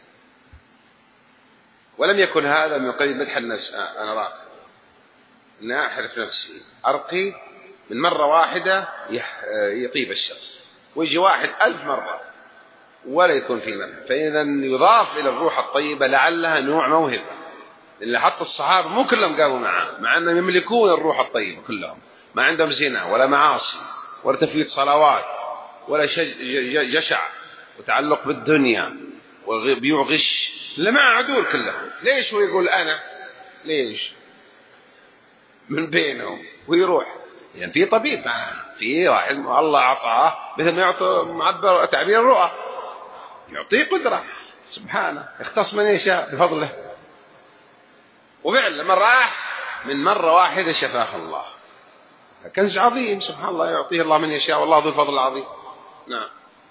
ولم يكن هذا من قبيل مدح النفس، آه أنا راقي، أنا أحرف نفسي أرقي من مرة واحدة يطيب الشخص، ويجي واحد ألف مرة ولا يكون في مدح. فإذا يضاف إلى الروح الطيبة لعلها نوع موهبة، اللي حتى الصحابة مو كلهم قاموا معه، مع أنهم يملكون الروح الطيبة كلهم، ما عندهم زنا ولا معاصي ولا تفويت صلوات ولا جشع وتعلق بالدنيا وبيوع غش، لما عدول كلهم. ليش هو يقول أنا؟ ليش؟ من بينهم ويروح. يعني في طبيب، في واحد الله أعطاه مثل ما يعطي معبر تعبير الرؤى، يعطيه قدرة سبحانه، يختص من يشاء بفضله. وفعلا من راح من مرة واحدة شفاه الله، كنز عظيم سبحان الله، يعطيه الله من يشاء، والله ذو الفضل العظيم. نعم.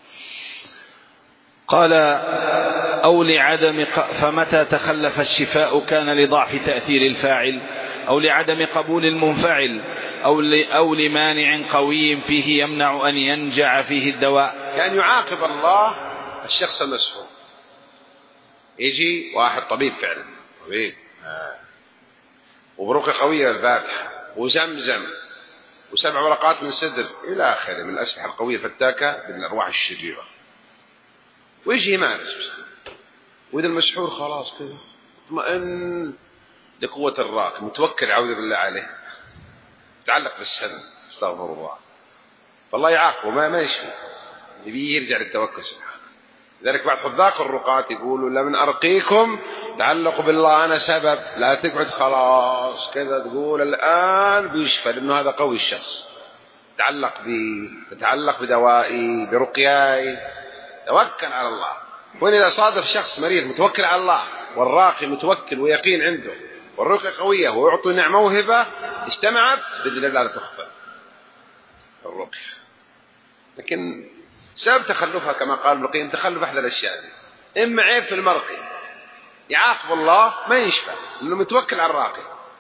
قال أو لعدم ق... فمتى تخلف الشفاء كان لضعف تأثير الفاعل، أو لعدم قبول المنفعل، أو, ل... أو لمانع قوي فيه يمنع أن ينجع فيه الدواء. كان يعاقب الله الشخص المسحور. يجي واحد طبيب فعلا طبيب آه. وبرقة قوية الفاتحة وزمزم وسبع ورقات من سدر إلى آخره من الأسلحة القوية فتاكة بالأرواح الشريرة، ويجي يمارس، وإذا المسحور خلاص كذا اطمئن لقوة الراقي، متوكل عوذ بالله عليه، متعلق بالسن، استغفر الله، فالله يعاقبه ما ما يشفي، يبي يرجع للتوكل سبحانه. لذلك بعد حذاق الرقاة يقولوا لمن أرقيكم تعلقوا بالله أنا سبب، لا تقعد خلاص كذا تقول الآن بيشفى، لأنه هذا قوي الشخص. تتعلق بي، تتعلق بدوائي، برقياي، توكل على الله. وإن إذا صادف شخص مريض متوكل على الله والراقي متوكل ويقين عنده والرقية قوية ويعطي نعم موهبة اجتمعت بإذن الله لا تخطئ الرقية. لكن سبب تخلفها كما قال ابن القيم تخلف أحد الأشياء دي، إما عيب في المرقي يعاقب الله ما يشفى لأنه متوكل على الراقي،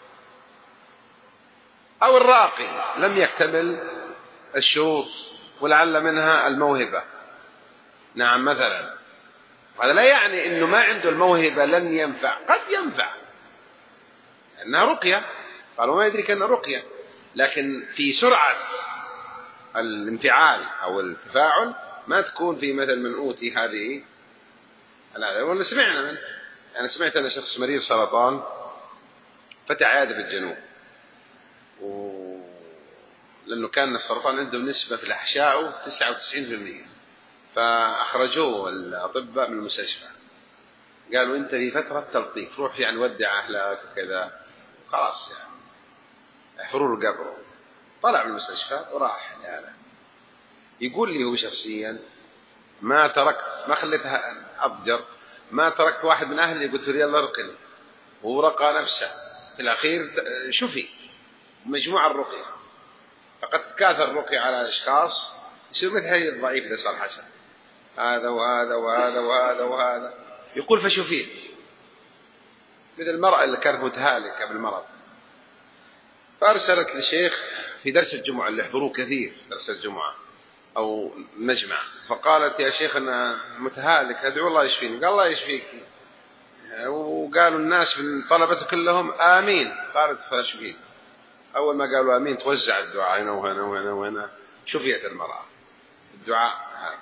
أو الراقي لم يكتمل الشروط ولعل منها الموهبة. نعم مثلا، هذا لا يعني أنه ما عنده الموهبة لن ينفع، قد ينفع لأنها رقية، قالوا ما يدري أنها رقية، لكن في سرعة الانفعال أو التفاعل ما تكون في مثل من أوتي هذه. لا ولا سمعنا من أنا سمعت أن شخص مريض سرطان فتح عيادة في الجنوب، و... لأنه كان السرطان عنده نسبة في الأحشاء تسعة وتسعين بالمئة، فأخرجوه الأطباء من المستشفى قالوا أنت في فترة تلطيف، روح يعني ودع أهلك وكذا، خلاص يعني احفروا له قبره. طلع من المستشفى وراح يعني. يقول لي هو شخصيا ما تركت، ما خليتها أضجر، ما تركت واحد من أهلي قلت له يلا ارقني، ورقى نفسه في الأخير شفي مجموعة الرقية. فقد تكاثر الرقية على أشخاص يصير مثل هذه الضعيف إذا صار حسن، هذا وهذا وهذا وهذا وهذا، يقول فشفيت مثل المرأة اللي كانت متهالكة بالمرض، فأرسلت لشيخ في درس الجمعة اللي يحضروه كثير درس الجمعة أو مجمع، فقالت يا شيخ أنا متهالك أدعو الله يشفيني. قال الله يشفيك، وقالوا الناس من طلبته كلهم آمين، قالت فشفيت. أول ما قالوا آمين توزع الدعاء هنا وهنا وهنا وهنا، شفيت المرأة الدعاء هذا.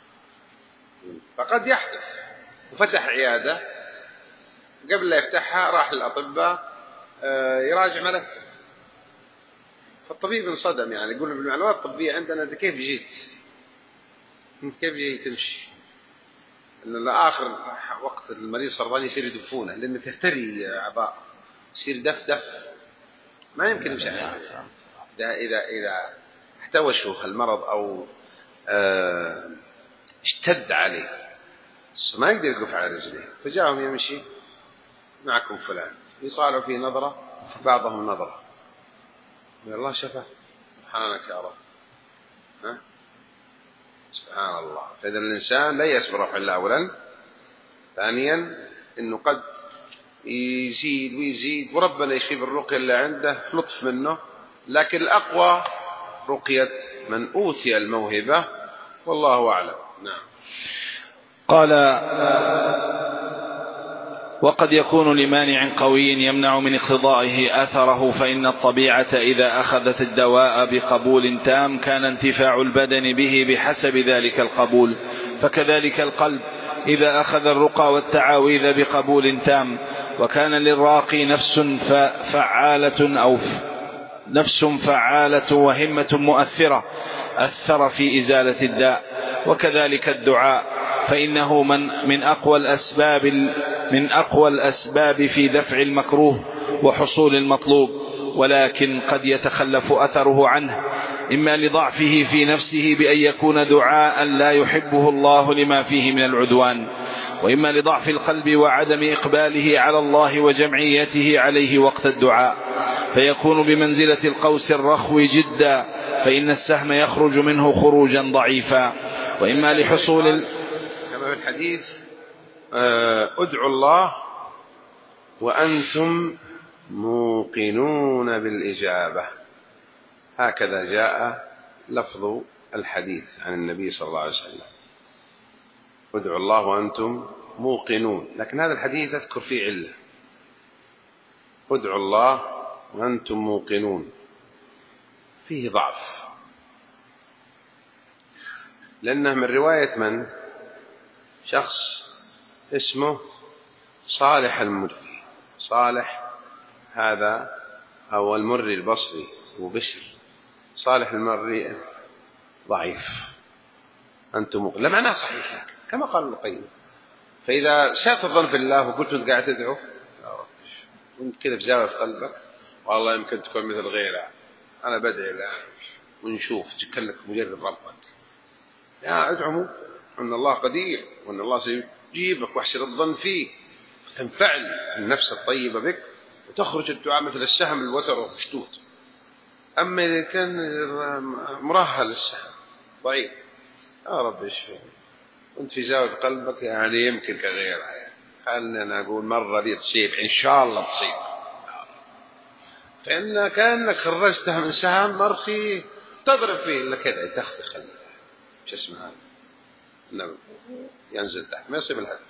فقد يحدث. وفتح عيادة، قبل لا يفتحها راح للأطباء يراجع ملفه، فالطبيب انصدم يعني، يقول له بالمعلومات الطبية عندنا أنت كيف جيت؟ أنت كيف جيت تمشي؟ لأن آخر وقت المريض سرطاني يصير يدفونه لأنه تهتري أعضاء، يصير دف دف ما يمكن يمشي عليه. إذا إذا إذا احتوى شيوخ المرض أو اه اشتد عليه ما يقدر يقف على رجليه، فجاءهم يمشي معكم فلان، يطالعوا فيه نظرة بعضهم نظرة، يا الله شفاه سبحانك يا رب، ها سبحان الله. فإذا الإنسان لا يصبر رفع الله أولا، ثانيا إنه قد يزيد ويزيد وربنا يشفي بالرقية اللي عنده لطف منه، لكن الأقوى رقية من أوتي الموهبة والله أعلم. نعم. قال وقد يكون لمانع قوي يمنع من اقتضائه أثره، فإن الطبيعة إذا أخذت الدواء بقبول تام كان انتفاع البدن به بحسب ذلك القبول، فكذلك القلب إذا أخذ الرقى والتعاويذ بقبول تام وكان للراقي نفس فعالة أو نفس فعالة وهمة مؤثرة أثر في إزالة الداء. وكذلك الدعاء فإنه من من أقوى الأسباب من أقوى الأسباب في دفع المكروه وحصول المطلوب، ولكن قد يتخلف أثره عنه، إما لضعفه في نفسه بأن يكون دعاء لا يحبه الله لما فيه من العدوان، وإما لضعف القلب وعدم إقباله على الله وجمعيته عليه وقت الدعاء، فيكون بمنزلة القوس الرخو جدا، فإن السهم يخرج منه خروجا ضعيفا. وإما لحصول كما في الحديث ادعوا الله وأنتم موقنون بالإجابة، هكذا جاء لفظ الحديث عن النبي صلى الله عليه وسلم، ادعوا الله وأنتم موقنون. لكن هذا الحديث أذكر فيه علة، ادعوا الله وأنتم موقنون فيه ضعف، لأنه من رواية من؟ شخص اسمه صالح المري، صالح هذا أو المري البصري وبشر، صالح المري ضعيف، أنتم موقنون لا معناه صحيح كما قال ابن القيم. فإذا سأت الظن في الله وقلت أنت قاعد تدعو وانت كذا بزاوية في قلبك والله يمكن تكون مثل غيره، أنا بدعي الآن ونشوف كأنك مجرب ربك. يا ادعموا أن الله قدير وأن الله سيجيبك واحسن الظن فيه، تنفعل النفس الطيبة بك وتخرج الدعاء مثل السهم الوتر ومشدود. أما إذا كان مرهل السهم ضعيف، يا رب اشفي وانت في زاوية قلبك يعني يمكن كغيرها، يعني خلنا أنا أقول مرة دي تصيب إن شاء الله تصيب، فإن كأنك خرجتها من سهم مرخي تضرب فيه إلا كذا تخدخ شو اسمه هذا النبض ينزل تحت ما يصيب الهدف.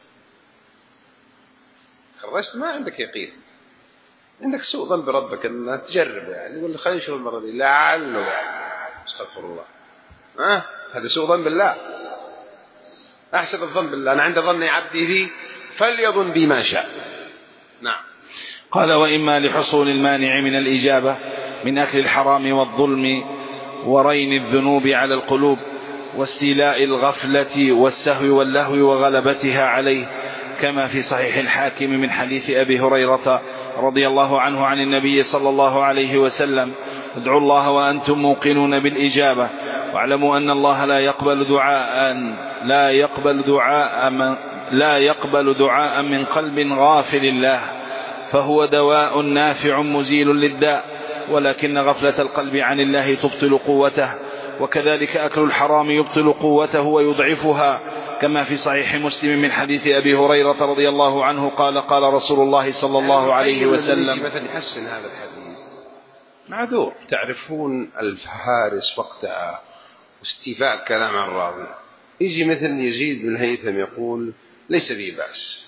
خرجت ما عندك يقين، عندك سوء ظن بربك أنها تجرب، يعني يقول خلينا نشوف المرة دي لعله يعني استغفر الله. ها هذا سوء ظن بالله. أحسن الظن بالله، أنا عند ظن عبدي بي فليظن بي ما شاء. نعم. قال وإما لحصول المانع من الإجابة من أكل الحرام والظلم ورين الذنوب على القلوب واستيلاء الغفلة والسهو واللهو وغلبتها عليه، كما في صحيح الحاكم من حديث أبي هريرة رضي الله عنه عن النبي صلى الله عليه وسلم: ادعوا الله وأنتم موقنون بالإجابة، واعلموا أن الله لا يقبل دعاء لا يقبل دعاء من لا يقبل دعاء من قلب غافل الله، فهو دواء نافع مزيل للداء، ولكن غفلة القلب عن الله تبطل قوته، وكذلك أكل الحرام يبطل قوته ويضعفها، كما في صحيح مسلم من حديث أبي هريرة رضي الله عنه قال: قال رسول الله صلى الله عليه وسلم. مثلا يحسن هذا الحديث معذور، تعرفون الفهارس وقتها واستيفاء كلام عن الراوي، يجي مثل يزيد بن الهيثم يقول ليس به بأس،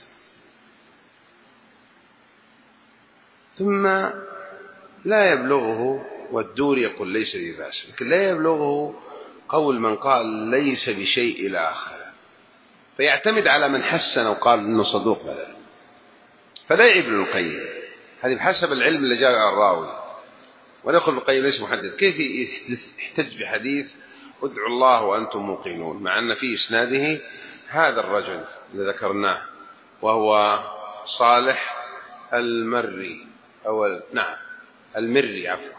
ثم لا يبلغه، والدور يقول ليس به بأس، لكن لا يبلغه قول من قال ليس بشيء إلى آخره، فيعتمد على من حسن وقال إنه صدوق بدل، فلا يعيب ابن القيم، هذه بحسب العلم اللي جاء على الراوي. ونقول ابن القيم ليس محدث، كيف يحتج بحديث ادعوا الله وأنتم موقنون مع أن في إسناده هذا الرجل اللي ذكرناه وهو صالح المري أو نعم المري عفوا،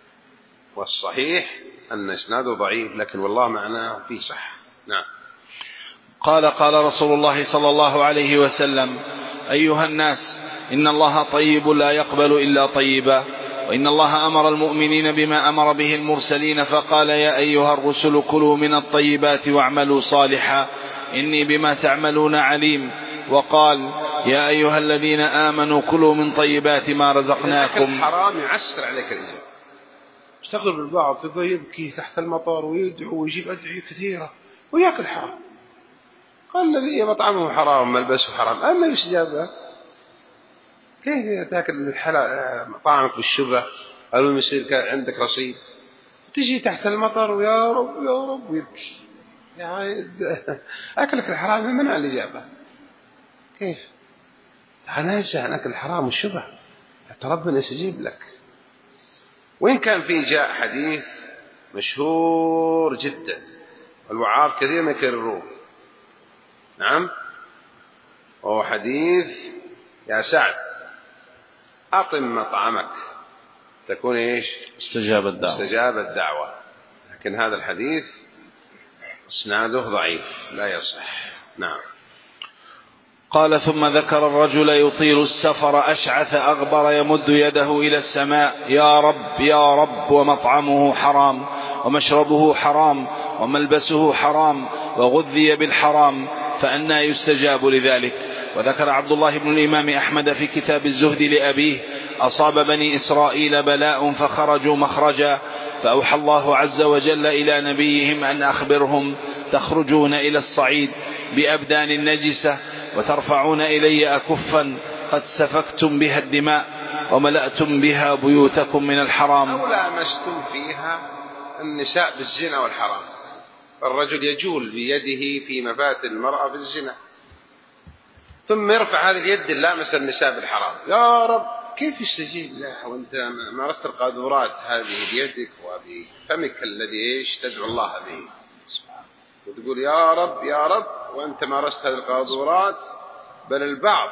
والصحيح أن إسناده ضعيف، لكن والله معناه فيه صح. نعم. قال: قال رسول الله صلى الله عليه وسلم: أيها الناس، إن الله طيب لا يقبل إلا طيبا، وإن الله أمر المؤمنين بما أمر به المرسلين، فقال: يا أيها الرسل كلوا من الطيبات واعملوا صالحا إني بما تعملون عليم، وقال: يا أيها الذين آمنوا كلوا من طيبات ما رزقناكم. الحرام يعسر عليك الإجابة. اشتغل بالبعض تبقى يبكي تحت المطار ويدعو ويجيب أدعية كثيرة ويأكل حرام، قال الذي مطعمه حرام ملبسه حرام أما يستجاب له. كيف تأكل الحلال طعمك بالشبه أو يصير عندك رصيد تجي تحت المطر ويا رب يا رب ويبكي، يعني أكلك الحرام منع الإجابة. كيف أنا أنسى عن أكل الحرام والشبه حتى ربنا يستجيب لك. وإن كان في جاء حديث مشهور جدا والوعاظ كثير ما يكرروه، نعم، وهو حديث يا سعد أطم مطعمك تكون إيش؟ استجاب الدعوة. استجاب الدعوة. لكن هذا الحديث إسناده ضعيف لا يصح. نعم. قال: ثم ذكر الرجل يطيل السفر أشعث أغبر يمد يده إلى السماء: يا رب يا رب، ومطعمه حرام ومشربه حرام وملبسه حرام وغذي بالحرام، فأنى يستجاب لذلك. وذكر عبد الله بن الإمام أحمد في كتاب الزهد لأبيه: أصاب بني إسرائيل بلاء فخرجوا مخرجا، فأوحى الله عز وجل إلى نبيهم أن أخبرهم: تخرجون إلى الصعيد بأبدان النجسة وترفعون إلي أكفا قد سفكتم بها الدماء وملأتم بها بيوتكم من الحرام، أو لامستم فيها النساء بالزنا والحرام. الرجل يجول بيده في مفات المرأة في الزنا ثم يرفع هذه اليد اللامسة النساء بالحرام، يا رب كيف يستجيب له وانت مارست القاذورات هذه بيدك وبفمك الذي ايش تدعو الله به، وتقول يا رب يا رب وانت مارست هذه القاذورات. بل البعض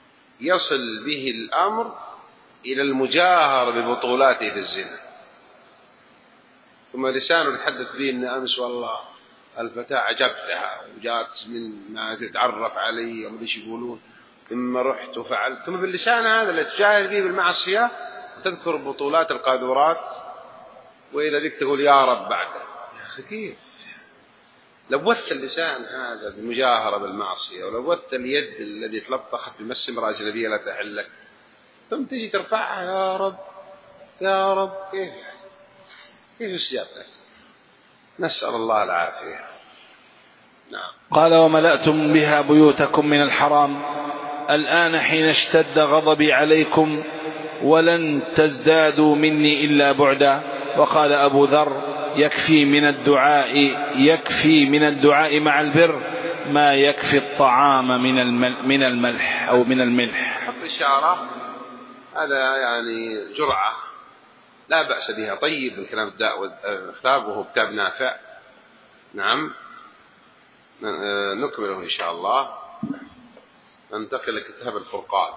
يصل به الأمر إلى المجاهرة ببطولاته في الزنا، ثم لسانه يتحدث به إن أمس والله الفتاة عجبتها وجات من ما تتعرف علي وما ايش يقولون، ثم رحت وفعلت، ثم باللسان هذا اللي تجاهر به بالمعصية تذكر بطولات القاذورات، وإلى ذلك تقول يا رب بعده. يا أخي كيف لبث اللسان هذا بالمجاهرة بالمعصية، ولبث اليد الذي تلطخت بمس امرأة أجنبية لا تحل لك، ثم تجي ترفعها يا رب يا رب. كيف كيف يستجاب لك؟ نسأل الله العافية. نعم. قال وملأتم بها بيوتكم من الحرام الآن حين اشتد غضبي عليكم ولن تزدادوا مني إلا بعدا. وقال أبو ذر يكفي من الدعاء يكفي من الدعاء مع البر ما يكفي الطعام من من الملح أو من الملح. حط إشارة، هذا يعني جرعة لا بأس بها، طيب الكلام الداء والكتاب وهو كتاب نافع. نعم نكمله إن شاء الله. ننتقل لكتاب الفرقان.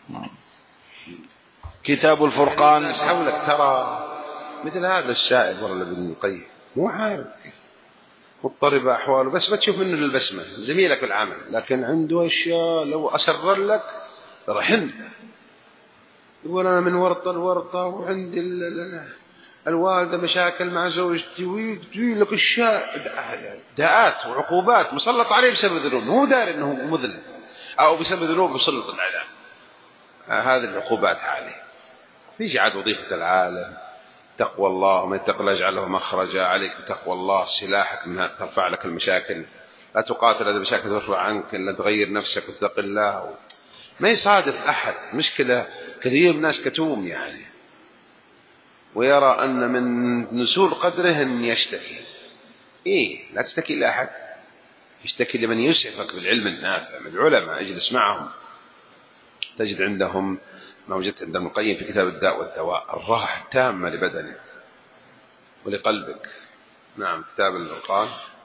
كتاب الفرقان. حولك ترى مثل هذا الشاعر والله ابن القيم مو عارف مضطرب أحواله، بس بتشوف منه البسمة زميلك بالعمل، لكن عنده أشياء لو أسرر لك رحم. يقول أنا من ورطة الورطة وعندي الوالدة مشاكل مع زوجتي، ويجي لك أشياء داءات وعقوبات مسلط عليه بسبب ذنوب، هو دار أنه مذنب أو بسبب ذنوب مسلط العذاب. هذه العقوبات عليه. يجي عاد وظيفة العالم تقوى الله، ومن يتق الله يجعل له مخرجا، عليك بتقوى الله سلاحك منها ترفع لك المشاكل، لا تقاتل هذه المشاكل ترفع عنك، لا تغير نفسك وتتق الله. ما يصادف أحد مشكلة، كثير من الناس كتوم يعني، ويرى أن من نزول قدره أن يشتكي. إيه لا تشتكي لأحد، يشتكي لمن يسعفك بالعلم النافع من العلماء، اجلس معهم تجد عندهم ما وجدت عند ابن القيم في كتاب الداء والدواء، الراحة التامة لبدنك ولقلبك. نعم. كتاب الفرقان.